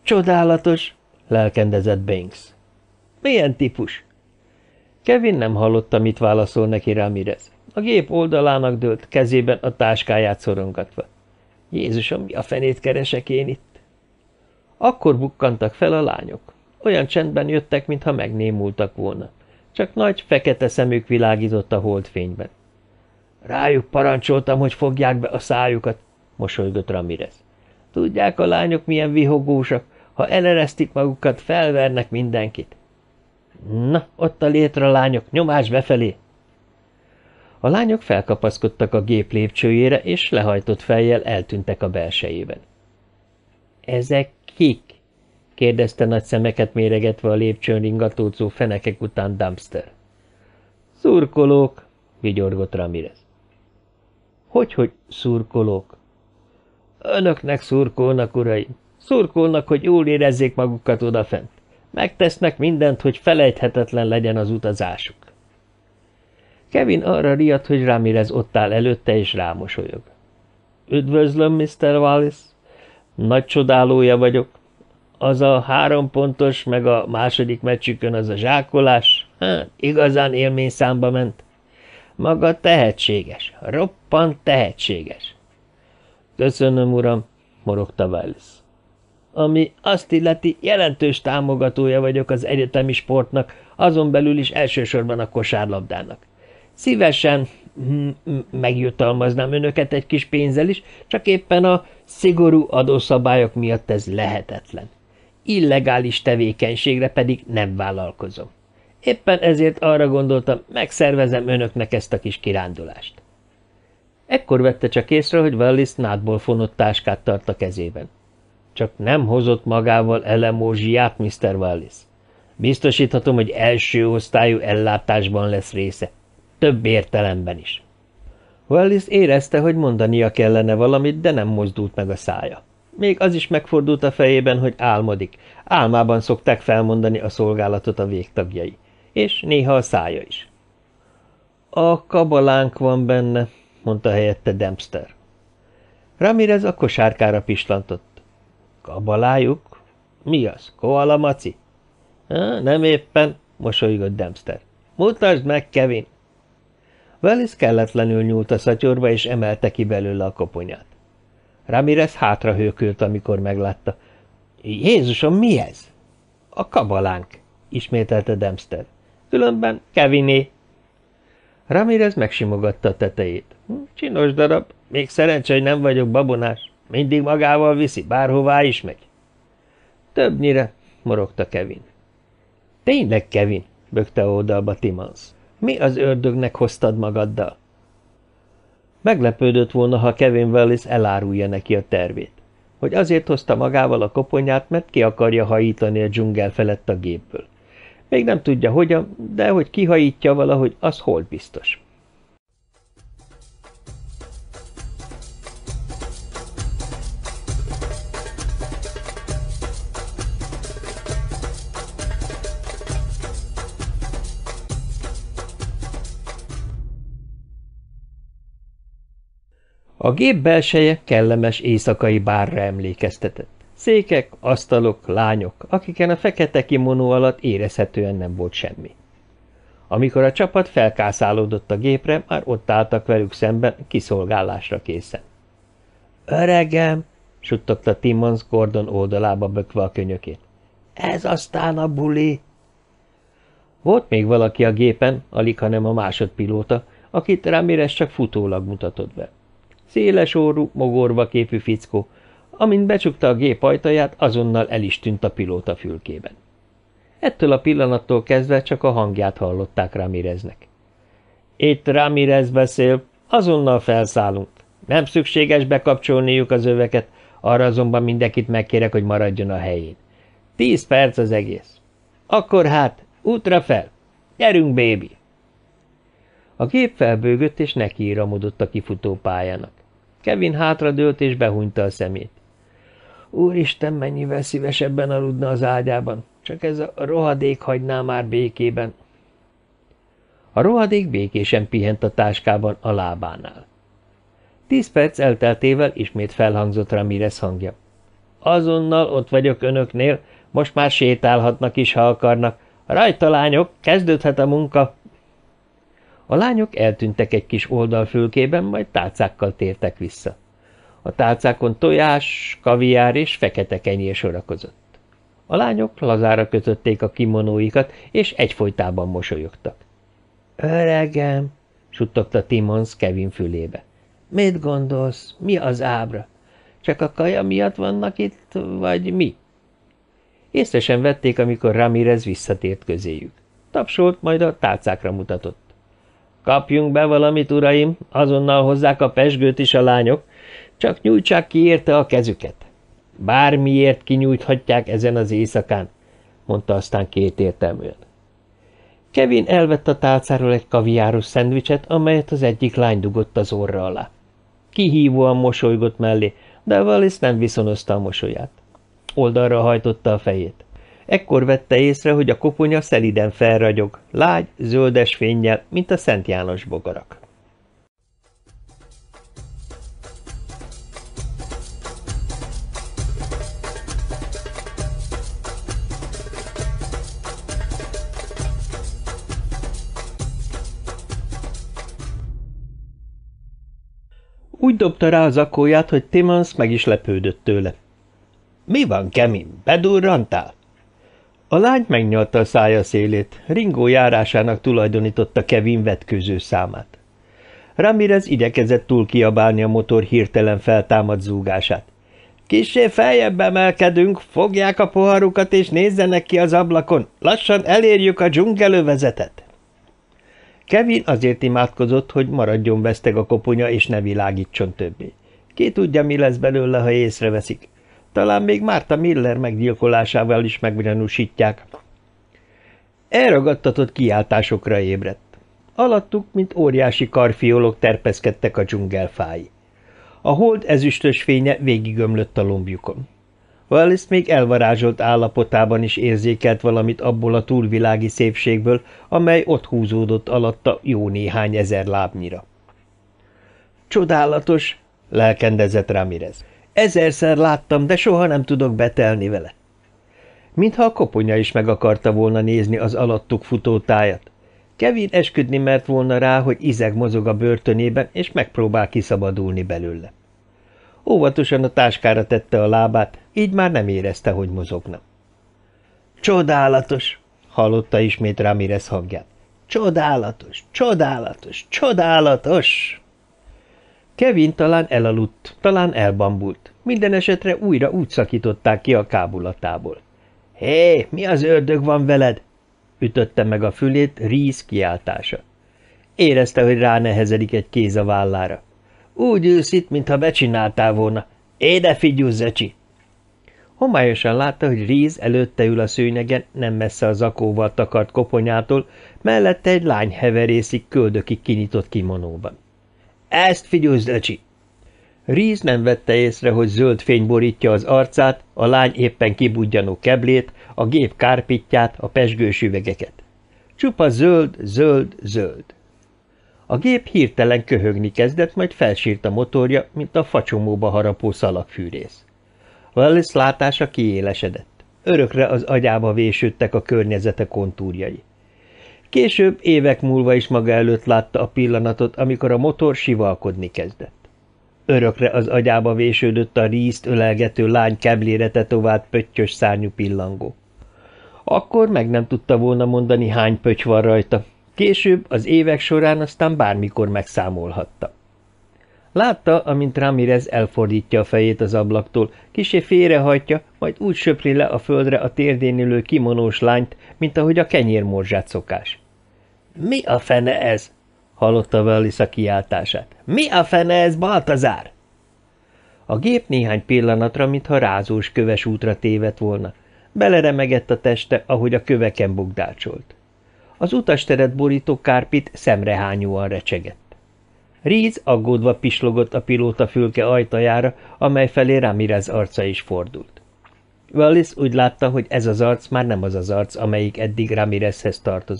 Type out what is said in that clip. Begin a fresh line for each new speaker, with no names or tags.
Csodálatos, lelkendezett Banks. Milyen típus? Kevin nem hallotta, mit válaszol neki Ramirez. A gép oldalának dőlt, kezében a táskáját szorongatva. Jézusom, mi a fenét keresek én itt? Akkor bukkantak fel a lányok. Olyan csendben jöttek, mintha megnémultak volna. Csak nagy, fekete szemük világított a holdfényben. Rájuk parancsoltam, hogy fogják be a szájukat, mosolygott Ramirez. Tudják a lányok, milyen vihogósak, ha eleresztik magukat, felvernek mindenkit. Na, ott a létre, lányok, nyomás befelé! A lányok felkapaszkodtak a gép lépcsőjére, és lehajtott fejjel eltűntek a belsejében. Ezek kik? kérdezte nagy szemeket méregetve a lépcsőn ringatózó fenekek után Dumpster. Szurkolók, vigyorgott Ramirez. Hogy szurkolók? Önöknek szurkolnak, uraim. Szurkolnak, hogy jól érezzék magukat odafent. Megtesznek mindent, hogy felejthetetlen legyen az utazásuk. Kevin arra riadt, hogy Ramirez ott áll előtte, és rámosolyog. Üdvözlöm, Mr. Wallace. Nagy csodálója vagyok. Az a 3 pontos, meg a második meccsükön az a zsákolás, igazán élményszámba ment. Maga tehetséges, roppant tehetséges. Köszönöm, uram, morogta Wallace. Ami azt illeti, jelentős támogatója vagyok az egyetemi sportnak, azon belül is elsősorban a kosárlabdának. Szívesen megjutalmaznám önöket egy kis pénzzel is, csak éppen a szigorú adószabályok miatt ez lehetetlen. Illegális tevékenységre pedig nem vállalkozom. Éppen ezért arra gondoltam, megszervezem önöknek ezt a kis kirándulást. Ekkor vette csak észre, hogy Wallace nádból fonott táskát tart a kezében. Csak nem hozott magával elemózsiát, Mr. Wallace. Biztosíthatom, hogy első osztályú ellátásban lesz része. Több értelemben is. Wallace érezte, hogy mondania kellene valamit, de nem mozdult meg a szája. Még az is megfordult a fejében, hogy álmodik. Álmában szokták felmondani a szolgálatot a végtagjai. És néha a szája is. A kabalánk van benne, mondta helyette Dempster. Ramirez a kosárkára pislantott. Kabalájuk? Mi az? Koala maci? Nem éppen, mosolygott Dempster. Mutasd meg, Kevin! Wallace kelletlenül nyúlt a szatyorba, és emelte ki belőle a koponyát. Ramirez hátra hőkölt, amikor meglátta. Jézusom, mi ez? A kabalánk, ismételte Dempster. Különben Keviné. Ramirez megsimogatta a tetejét. Csinos darab, még szerencsé, hogy nem vagyok babonás. Mindig magával viszi, bárhová is megy. Többnyire, morogta Kevin. Tényleg, Kevin, bökte oldalba Timmons. Mi az ördögnek hoztad magaddal? Meglepődött volna, ha Kevin Wallace elárulja neki a tervét. Hogy azért hozta magával a koponyát, mert ki akarja hajítani a dzsungel felett a gépből. Még nem tudja hogyan, de hogy kihajítja valahogy, az holt biztos. A gép belseje kellemes éjszakai bárra emlékeztetett. Székek, asztalok, lányok, akiken a fekete kimonó alatt érezhetően nem volt semmi. Amikor a csapat felkászálódott a gépre, már ott álltak velük szemben, kiszolgálásra készen. – Öregem! – suttogta Timmons Gordon oldalába bökve a könyökét. – Ez aztán a buli! Volt még valaki a gépen, alighanem a másodpilóta, akit Ramirez csak futólag mutatott be. Széles orrú, mogorva képű fickó, amint becsukta a gép ajtaját, azonnal el is tűnt a pilóta fülkében. Ettől a pillanattól kezdve csak a hangját hallották Ramireznek. Itt Ramirez beszél, azonnal felszállunk. Nem szükséges bekapcsolniuk az öveket, arra azonban mindenkit megkérek, hogy maradjon a helyén. 10 perc az egész. Akkor hát, útra fel! Gyerünk, bébi! A gép felbőgött, és nekiíramodott a kifutó pályának. Kevin hátradőlt, és behúnyta a szemét. Úristen, mennyivel szívesebben aludna az ágyában, csak ez a rohadék hagyná már békében. A rohadék békésen pihent a táskában a lábánál. 10 perc elteltével ismét felhangzott Ramirez hangja. Azonnal ott vagyok önöknél, most már sétálhatnak is, ha akarnak. Rajta, lányok, kezdődhet a munka. A lányok eltűntek egy kis oldalfülkében, majd tálcákkal tértek vissza. A tálcákon tojás, kaviár és fekete kenyér sorakozott. A lányok lazára kötötték a kimonóikat, és egyfolytában mosolyogtak. – Öregem! – suttogta Timmons Kevin fülébe. – Mit gondolsz? Mi az ábra? Csak a kaja miatt vannak itt, vagy mi? Észre sem vették, amikor Ramirez visszatért közéjük. Tapsolt, majd a tálcákra mutatott. – Kapjunk be valamit, uraim, azonnal hozzák a pezsgőt is a lányok, csak nyújtsák ki érte a kezüket. Bármiért kinyújthatják ezen az éjszakán, mondta aztán kétértelműen. Kevin elvett a tálcáról egy kaviáros szendvicset, amelyet az egyik lány dugott az orra alá. Kihívóan mosolygott mellé, de Wallis nem viszonozta a mosolyát. Oldalra hajtotta a fejét. Ekkor vette észre, hogy a koponya szeliden felragyog, lágy, zöldes fénnyel, mint a Szent János bogarak. Úgy dobta rá a zakóját, hogy Timmons meg is lepődött tőle. – Mi van, Kemin? Bedurrantál? A lány megnyalta a szája szélét, Ringo járásának tulajdonította Kevin vetkőző számát. Ramirez igyekezett túl kiabálni a motor hirtelen feltámadt zúgását. – Kissé feljebb emelkedünk, fogják a poharukat és nézzenek ki az ablakon, lassan elérjük a dzsungelövezetet! Kevin azért imádkozott, hogy maradjon veszteg a koponya és ne világítson többé. Ki tudja, mi lesz belőle, ha észreveszik. Talán még Martha Miller meggyilkolásával is meggyanúsítják. Elragadtatott kiáltásokra ébredt. Alattuk, mint óriási karfiolok terpeszkedtek a dzsungelfái. A hold ezüstös fénye végigömlött a lombjukon. Wallis még elvarázsolt állapotában is érzékelt valamit abból a túlvilági szépségből, amely ott húzódott alatta jó néhány ezer lábnyira. Csodálatos, lelkendezett Ramirez. Ezerszer láttam, de soha nem tudok betelni vele. Mintha a koponya is meg akarta volna nézni az alattuk futó tájat. Kevin esküdni mert volna rá, hogy izeg mozog a börtönében, és megpróbál kiszabadulni belőle. Óvatosan a táskára tette a lábát, így már nem érezte, hogy mozogna. Csodálatos, hallotta ismét Ramirez hangját. Csodálatos, csodálatos, csodálatos! Kevin talán elaludt, talán elbambult. Minden esetre újra úgy szakították ki a kábulatából. Hé, mi az ördög van veled? Ütötte meg a fülét Reese kiáltása. Érezte, hogy ránehezedik egy kéz a vállára. Úgy ülsz itt, mintha becsináltál volna. Éde figyelj, zecsi! Homályosan látta, hogy Reese előtte ül a szőnyegen, nem messze a zakóval takart koponyától, mellette egy lány heverészik köldökig kinyitott kimonóban. Ezt figyelj, zecsi! Reese nem vette észre, hogy zöld fény borítja az arcát, a lány éppen kibudjanó keblét, a gép kárpitját, a pezsgős üvegeket. Csupa zöld, zöld, zöld. A gép hirtelen köhögni kezdett, majd felsírt a motorja, mint a facsomóba harapó szalagfűrész. Wallis látása kiélesedett. Örökre az agyába vésődtek a környezete kontúrjai. Később, évek múlva is maga előtt látta a pillanatot, amikor a motor sivalkodni kezdett. Örökre az agyába vésődött a Reese-t ölelgető lány keblére tetovált pöttyös szárnyú pillangó. Akkor meg nem tudta volna mondani, hány pötty van rajta. Később, az évek során aztán bármikor megszámolhatta. Látta, amint Ramirez elfordítja a fejét az ablaktól, kissé félrehajtja, majd úgy söpri le a földre a térdén ülő kimonós lányt, mint ahogy a kenyérmorzsát szokás. – Mi a fene ez? – hallotta Wallis a kiáltását. – Mi a fene ez, Baltazár? A gép néhány pillanatra, mintha rázós köves útra tévedt volna. Beleremegett a teste, ahogy a köveken bugdácsolt. Az utasteret borító kárpit szemrehányóan recsegett. Reese aggódva pislogott a pilóta fülke ajtajára, amely felé Ramirez arca is fordult. Wallis úgy látta, hogy ez az arc már nem az az arc, amelyik eddig Ramirezhez tartozott.